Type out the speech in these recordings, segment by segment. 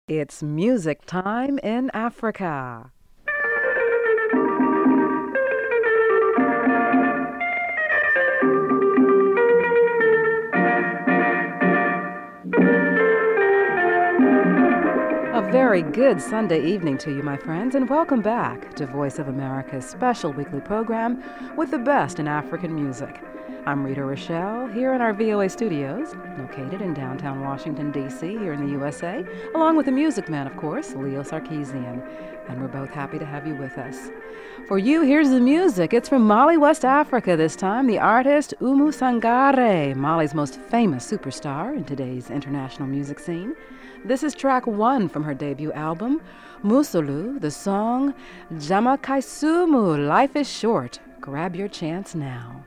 It's music time in Africa. A very good Sunday evening to you, my friends, and welcome back to Voice of America's special weekly program with the best in African music. I'm Rita Rochelle, here in our VOA studios, located in downtown Washington, D.C., here in the USA, along with the music man, of course, Leo Sarkeesian. And we're both happy to have you with us. For you, here's the music. It's from Mali, West Africa this time, the artist Oumou Sangaré, Mali's most famous superstar in today's international music scene. This is track 1 from her debut album, Musolu, the song Jama Kaisumu, Life is Short. Grab your chance now.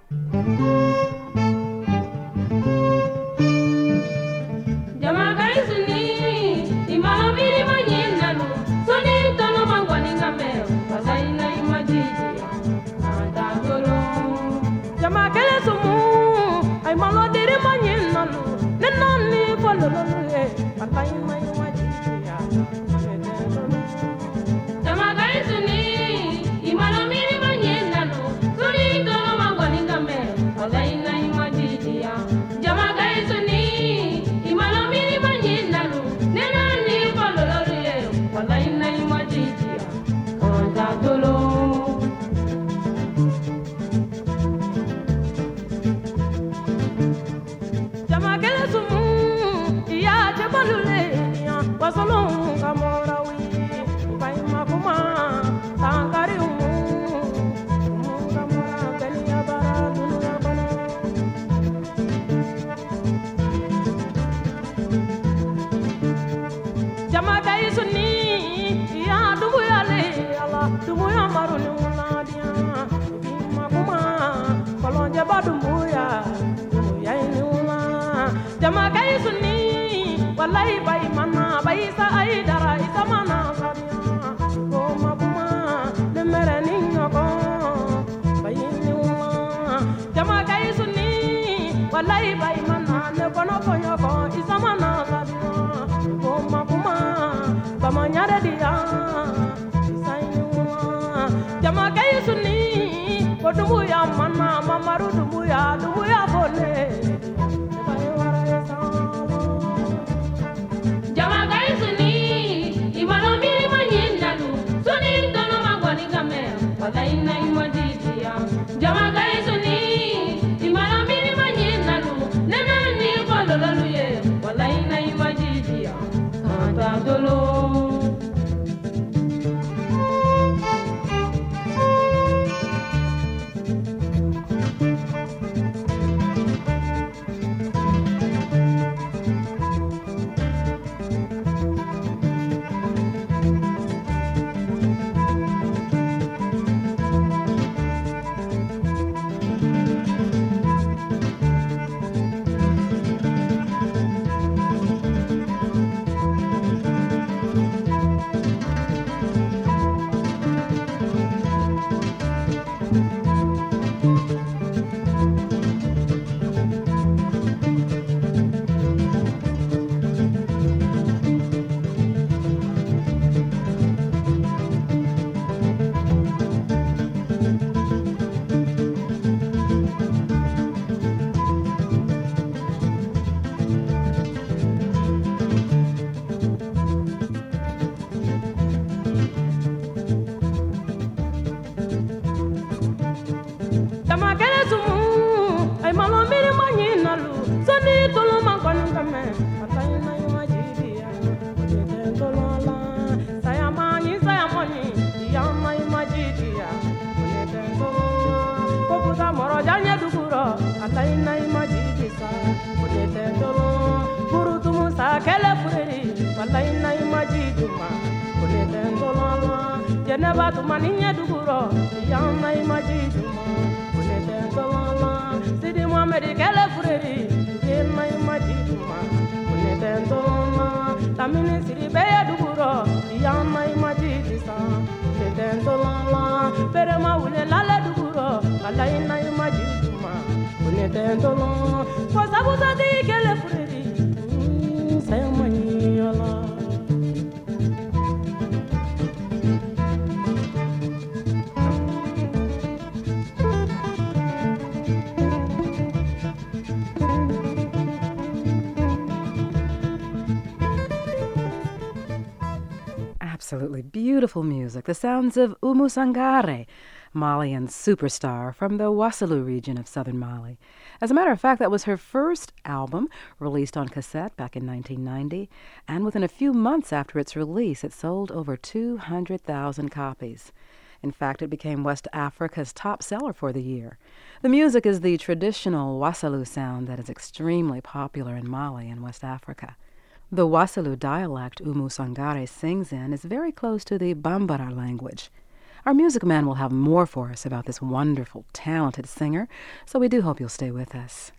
Absolutely beautiful music. The sounds of Oumou Sangaré, Malian superstar from the Wassoulou region of southern Mali. As a matter of fact, that was her first album, released on cassette back in 1990, and within a few months after its release, it sold over 200,000 copies. In fact, it became West Africa's top seller for the year. The music is the traditional Wassoulou sound that is extremely popular in Mali and West Africa. The Wassoulou dialect Oumou Sangaré sings in is very close to the Bambara language. Our music man will have more for us about this wonderful, talented singer, so we do hope you'll stay with us.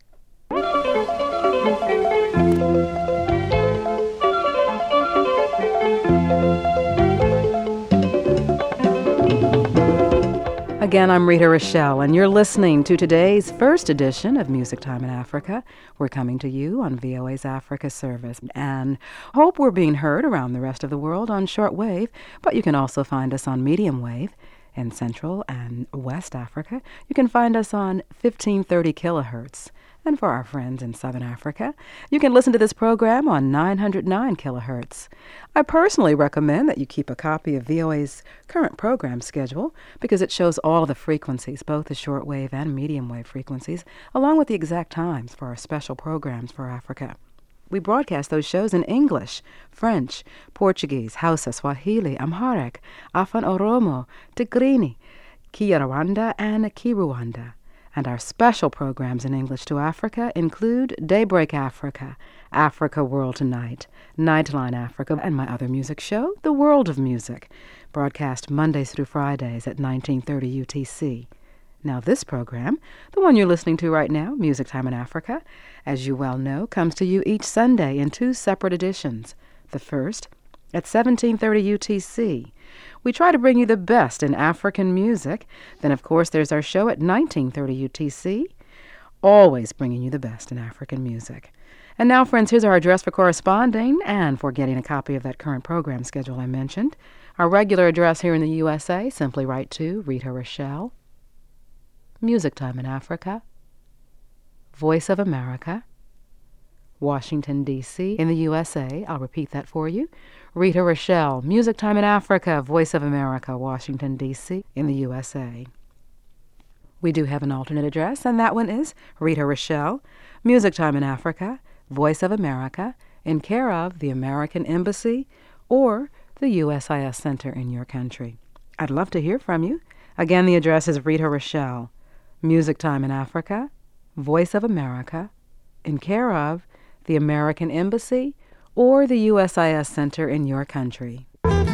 Again, I'm Rita Rochelle, and you're listening to today's first edition of Music Time in Africa. We're coming to you on VOA's Africa service, and hope we're being heard around the rest of the world on shortwave, but you can also find us on medium wave in Central and West Africa. You can find us on 1530 kilohertz. And for our friends in Southern Africa, you can listen to this program on 909 kilohertz. I personally recommend that you keep a copy of VOA's current program schedule because it shows all of the frequencies, both the shortwave and medium wave frequencies, along with the exact times for our special programs for Africa. We broadcast those shows in English, French, Portuguese, Hausa, Swahili, Amharic, Afan Oromo, Tigrini, Kinyarwanda, and Kinyarwanda. And our special programs in English to Africa include Daybreak Africa, Africa World Tonight, Nightline Africa, and my other music show, The World of Music, broadcast Mondays through Fridays at 1930 UTC. Now this program, the one you're listening to right now, Music Time in Africa, as you well know, comes to you each Sunday in two separate editions. The first at 1730 UTC. We try to bring you the best in African music. Then, of course, there's our show at 1930 UTC, always bringing you the best in African music. And now, friends, here's our address for corresponding and for getting a copy of that current program schedule I mentioned. Our regular address here in the USA, simply write to Rita Rochelle, Music Time in Africa, Voice of America, Washington, D.C. in the USA. I'll repeat that for you. Rita Rochelle, Music Time in Africa, Voice of America, Washington, D.C. in the USA. We do have an alternate address, and that one is Rita Rochelle, Music Time in Africa, Voice of America, in care of the American Embassy or the USIS Center in your country. I'd love to hear from you. Again, the address is Rita Rochelle, Music Time in Africa, Voice of America, in care of the American Embassy or the USIS Center in your country.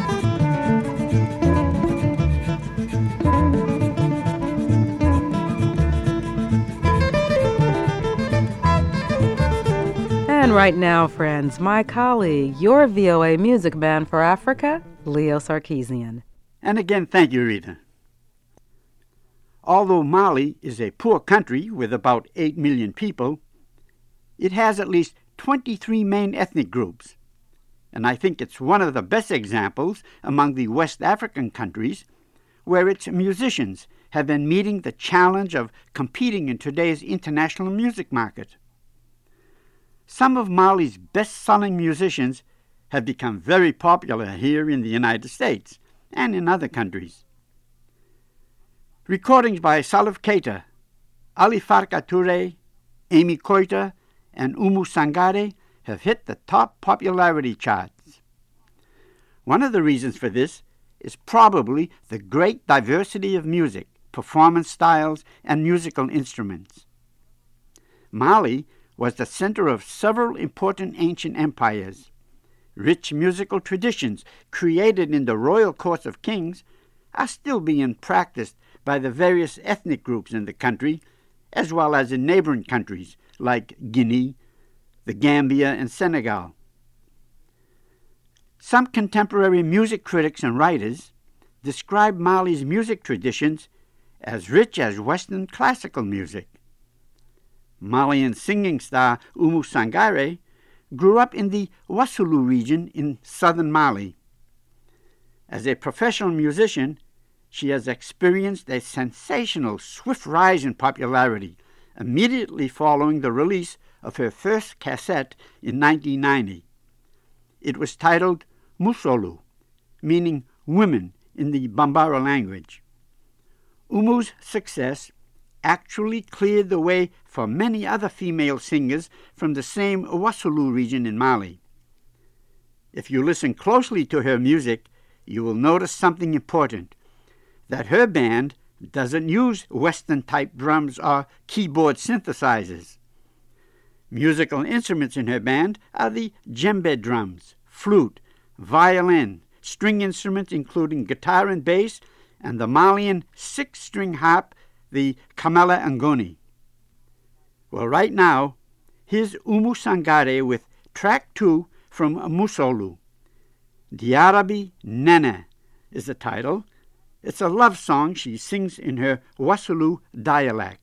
And right now, friends, my colleague, your VOA music man for Africa, Leo Sarkeesian. And again, thank you, Rita. Although Mali is a poor country with about 8 million people, it has at least 23 main ethnic groups, and I think it's one of the best examples among the West African countries where its musicians have been meeting the challenge of competing in today's international music market. Some of Mali's best-selling musicians have become very popular here in the United States and in other countries. Recordings by Salif Keita, Ali Farka Touré, Amy Koita, and Oumou Sangaré have hit the top popularity charts. One of the reasons for this is probably the great diversity of music, performance styles, and musical instruments. Mali was the center of several important ancient empires. Rich musical traditions created in the royal courts of kings are still being practiced by the various ethnic groups in the country, as well as in neighboring countries like Guinea, the Gambia, and Senegal. Some contemporary music critics and writers describe Mali's music traditions as rich as Western classical music. Malian singing star Oumou Sangaré grew up in the Wassoulou region in southern Mali. As a professional musician, she has experienced a sensational, swift rise in popularity immediately following the release of her first cassette in 1990. It was titled Musolu, meaning women in the Bambara language. Umu's success actually cleared the way for many other female singers from the same Wassoulou region in Mali. If you listen closely to her music, you will notice something important, that her band doesn't use Western-type drums or keyboard synthesizers. Musical instruments in her band are the djembe drums, flute, violin, string instruments including guitar and bass, and the Malian six-string harp, the Kamela Ngoni. Well, right now, here's Oumou Sangaré with track 2 from Moussoulou. Diarabi Nene is the title. It's a love song she sings in her Wassoulou dialect.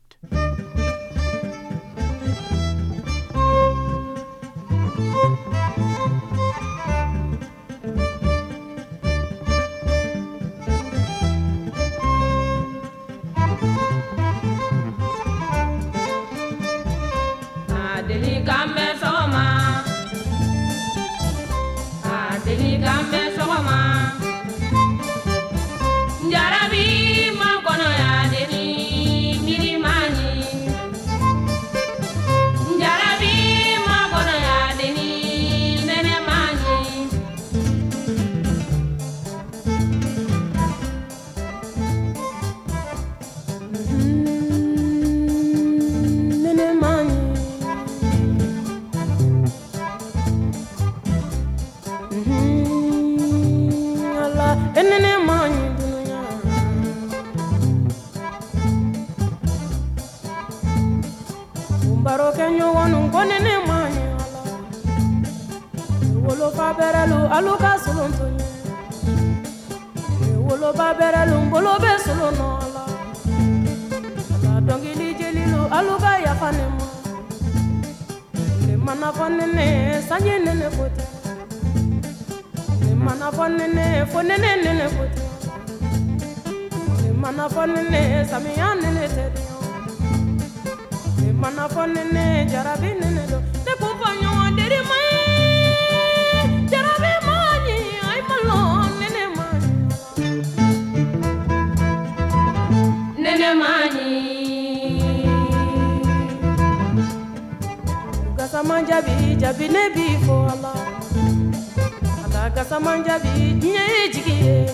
Jabi ne bi fo Allah ala gasamanja bi nye jigi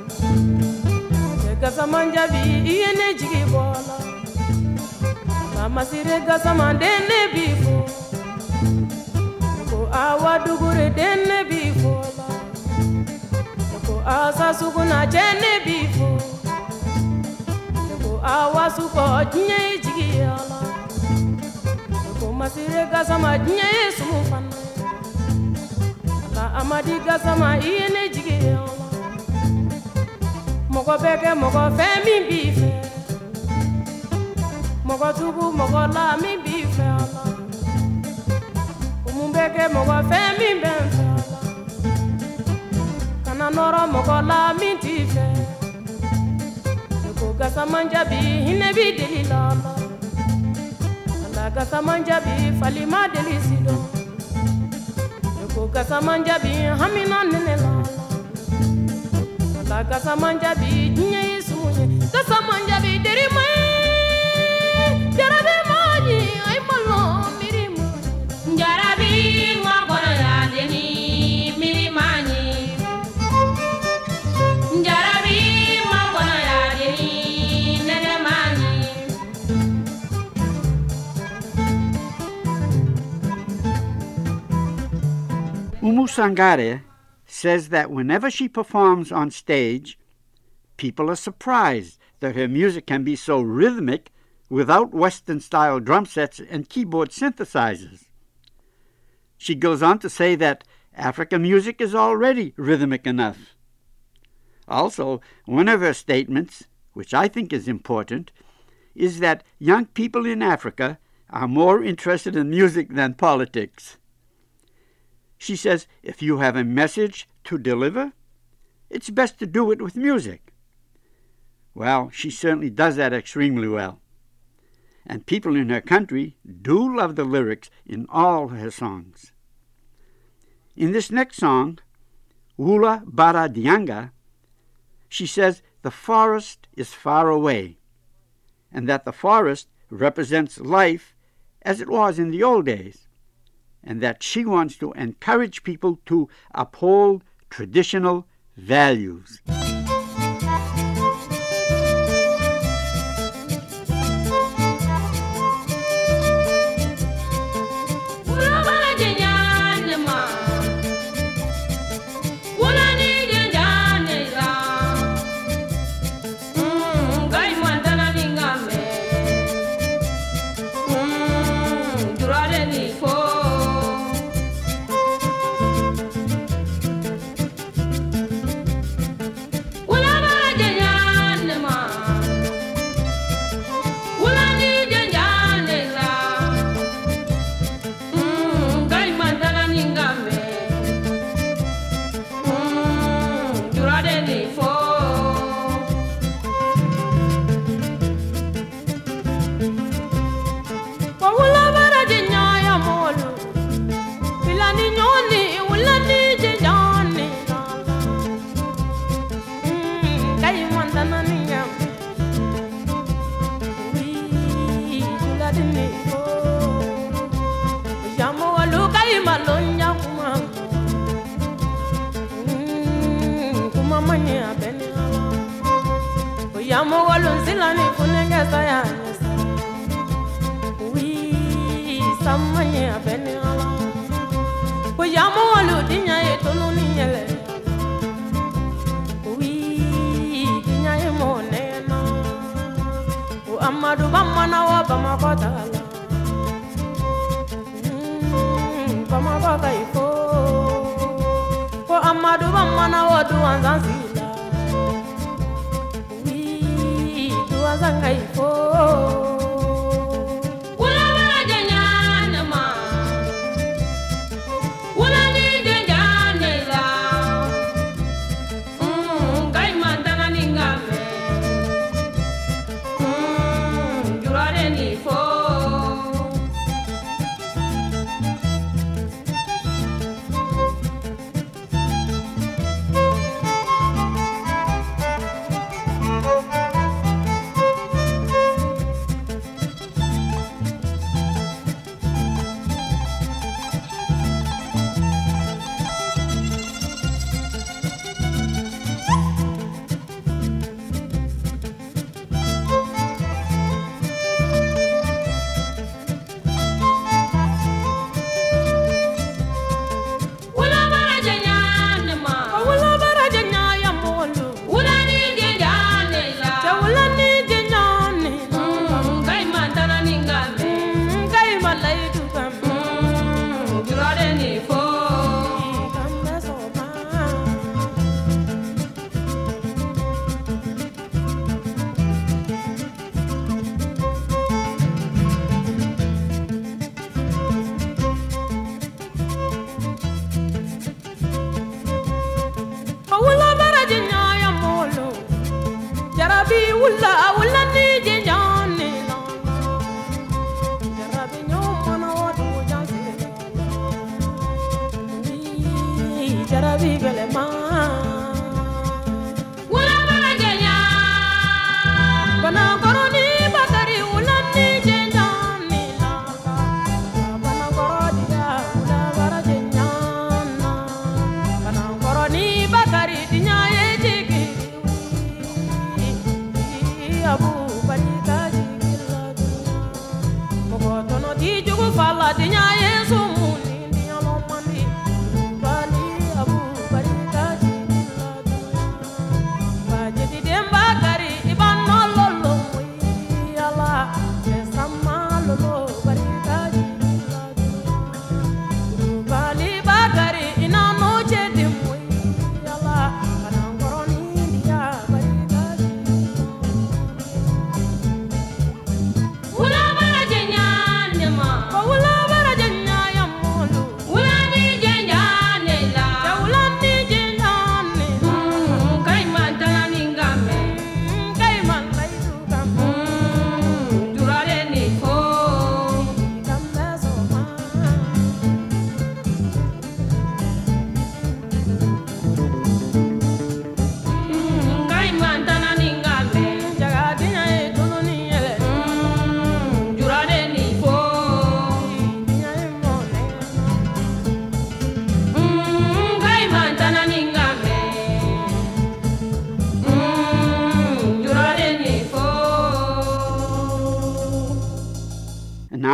gasamanja bi yene jigi bola na masire gasamande ne bi fo ko awadugure den ne bi fo ko asa suguna jene bi fo ko awasu ko nye jigi Allah masire gasama dinya yesu mufan la amadi gasama yene jige mogo beke mogo fe mi bi fe mogo tubu mogo la mi bi fe ala umumbeke mogo fe mi ben fe ala kana noro mogo la mi ti fe ko gasama njabi hine bi delila ala gasamanja bi falima delisido ko gasamanja bi hamina nenela la gasamanja bi dinya yisumunye gasamanja bi derima jarabe mani ay malo mirima jarabi ngorgona ya deni mirimani jarabi ngorgona ya deni nenemani. Oumou Sangaré says that whenever she performs on stage, people are surprised that her music can be so rhythmic without Western-style drum sets and keyboard synthesizers. She goes on to say that African music is already rhythmic enough. Also, one of her statements, which I think is important, is that young people in Africa are more interested in music than politics. She says if you have a message to deliver, it's best to do it with music. Well, she certainly does that extremely well. And people in her country do love the lyrics in all her songs. In this next song, Wula Bara Dianga, she says the forest is far away, and that the forest represents life as it was in the old days, and that she wants to encourage people to uphold traditional values. Amadu bamana wa bamakotala bamakota ifo ko amadu bamana wa duanzanzila wi duanzanga ifo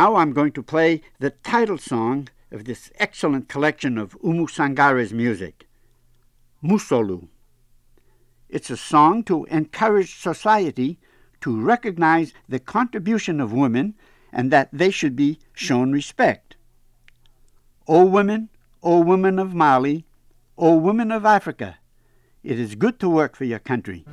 Now I'm going to play the title song of this excellent collection of Oumou Sangare's music, Musolu. It's a song to encourage society to recognize the contribution of women and that they should be shown respect. O women of Mali, O women of Africa, it is good to work for your country.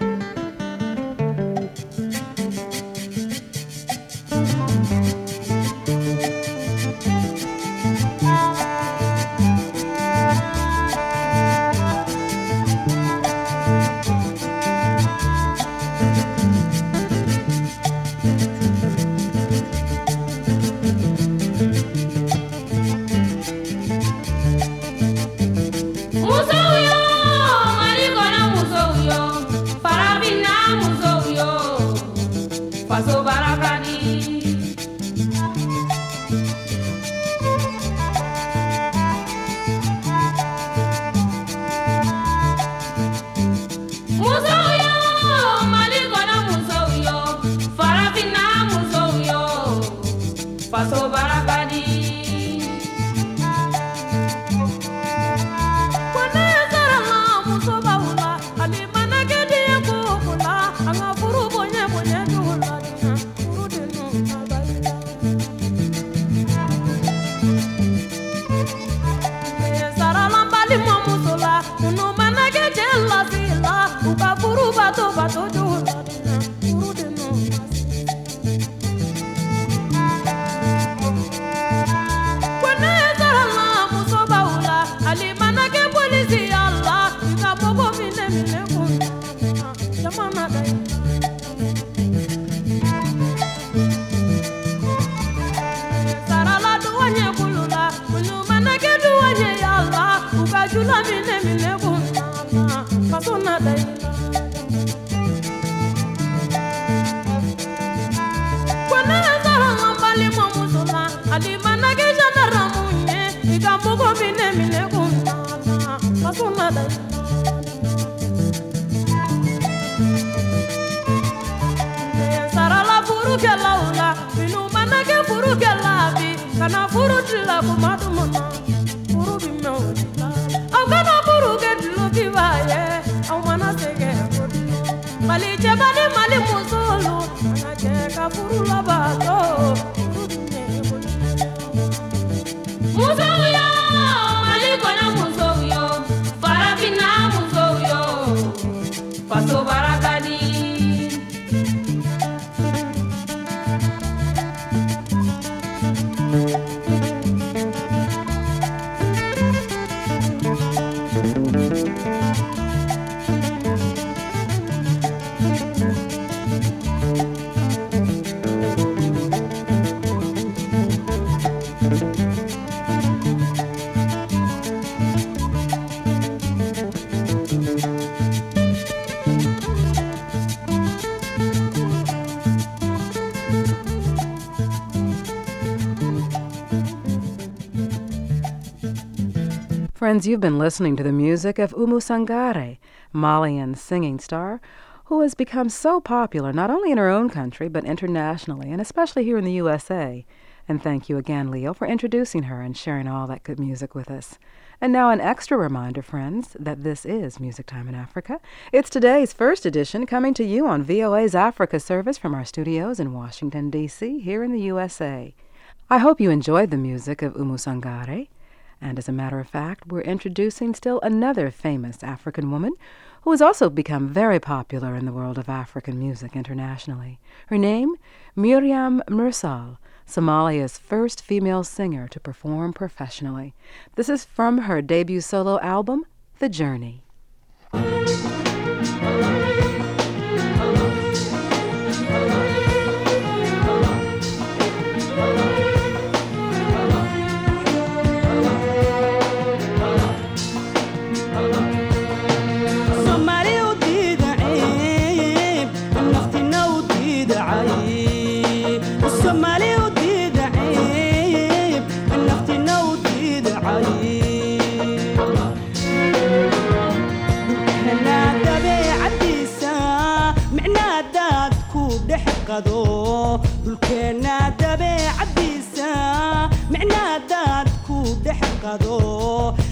Friends, you've been listening to the music of Oumou Sangare, Malian singing star, who has become so popular not only in her own country but internationally, and especially here in the USA. And thank you again, Leo, for introducing her and sharing all that good music with us. And now an extra reminder, friends, that this is Music Time in Africa. It's today's first edition, coming to you on VOA's Africa service from our studios in Washington, D.C., here in the USA. I hope you enjoyed the music of Oumou Sangare. And as a matter of fact, we're introducing still another famous African woman who has also become very popular in the world of African music internationally. Her name, Miriam Mursal, Somalia's first female singer to perform professionally. This is from her debut solo album, The Journey.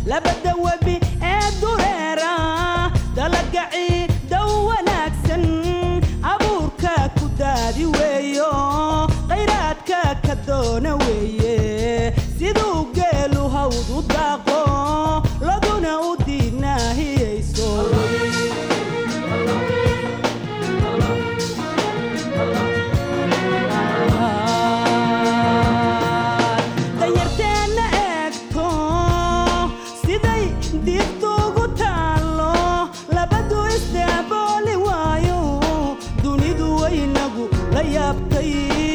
labada webi ee dureera dalagacii dow wanaagsan abuurka ku daadi weeyo khayraadka ka doona weeye siduu geelu hawd u daaqo laguna u diinaahiyayso danyarteenna eegto siday diibtuugu taallo labadu isdaabooli waayo dunidu waynagu la yaabtay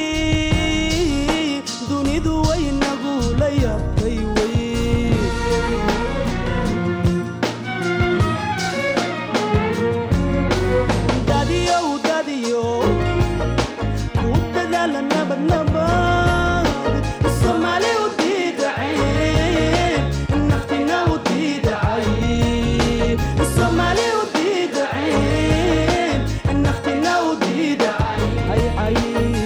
dunidu waynagu la yaabtay wey dadiyow dadiyow ku dadaala nabad nabad soomaali u diidaceen naftina u diidacay soomaali u diidaceen naftina u diidacay ay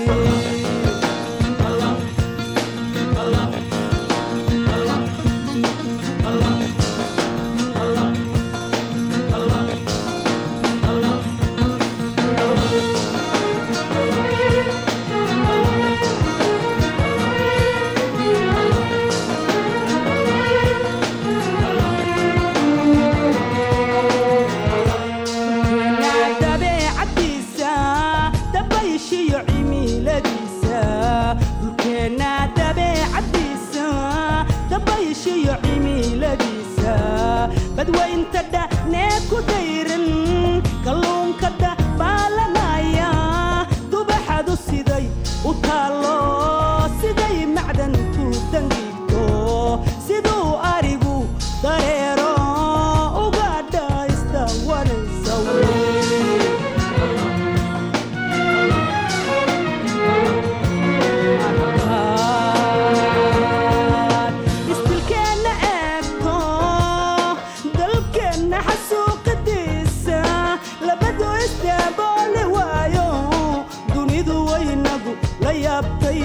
dabeecadiisa dabayshiyo cimiladiisa dhulkeenna dabeecadiisa dabayshiyo cimiladiisa badwaynta dhanee ku dayran kalluunka dabaalanaya dubaxadu siday u taallo siday macdantu dangiigto siduu arigu dareero uga dhaaysta wanaysa istilkeenna eegto dalkeenna xasuuqadiisa labadu isdaabooli waayo dunidu waynagu la yaabtay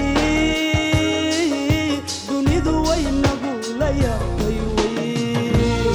dunidu waynagu la yaabtay wey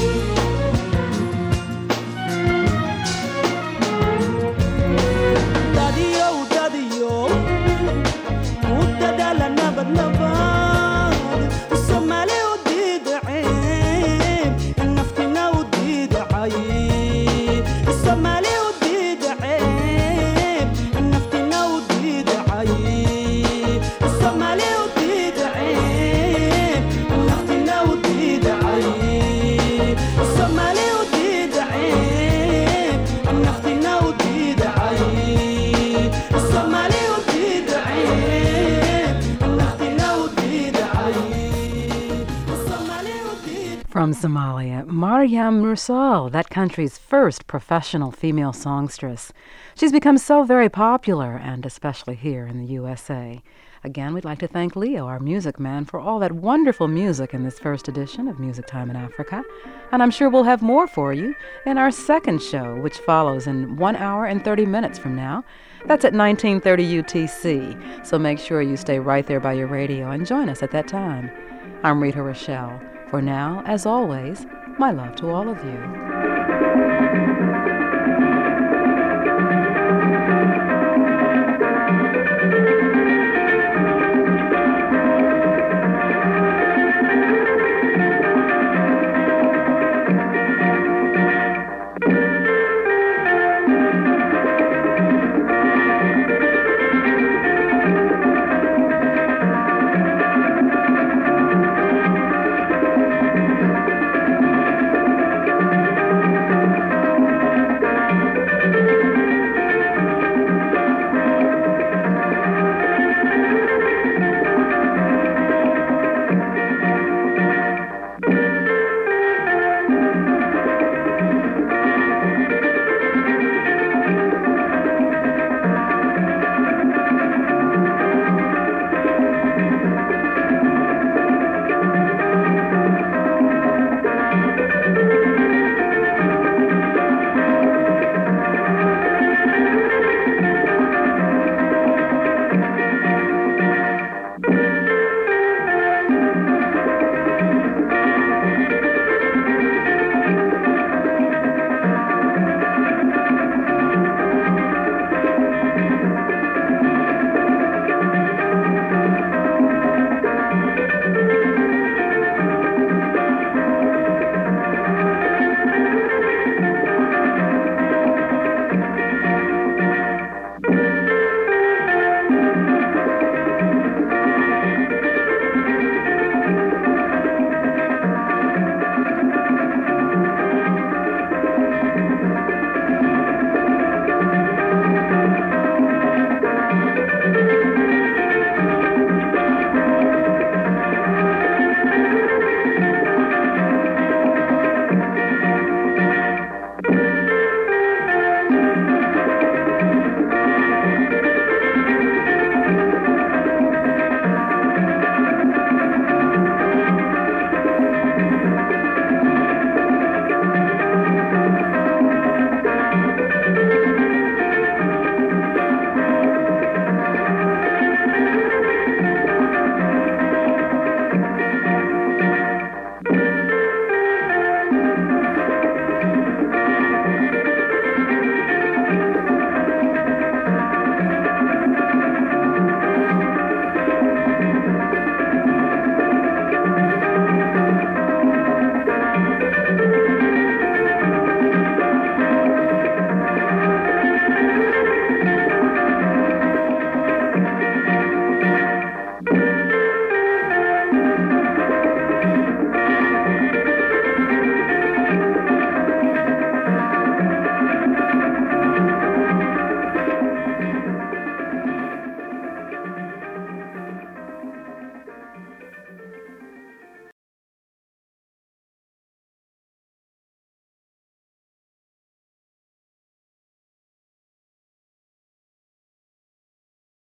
dadiyow dadiyow ku dadaala nabad nabad soomaali u diidaceen naftina u diidacay soomaali u diidaceen naftina u diidacay soomaali u diidaceen naftina u diidacay soomaali u diidaceen naftina u diidacay soomaali u diidaceen naftina u diidacay soomaali u diidacay. From Somalia, Maryam Mursal, that country's first professional female songstress. She's become so very popular, and especially here in the USA. Again, we'd like to thank Leo, our music man, for all that wonderful music in this first edition of Music Time in Africa. And I'm sure we'll have more for you in our second show, which follows in 1 hour and 30 minutes from now. That's at 1930 UTC, so make sure you stay right there by your radio and join us at that time. I'm Rita Rochelle. For now, as always, my love to all of you.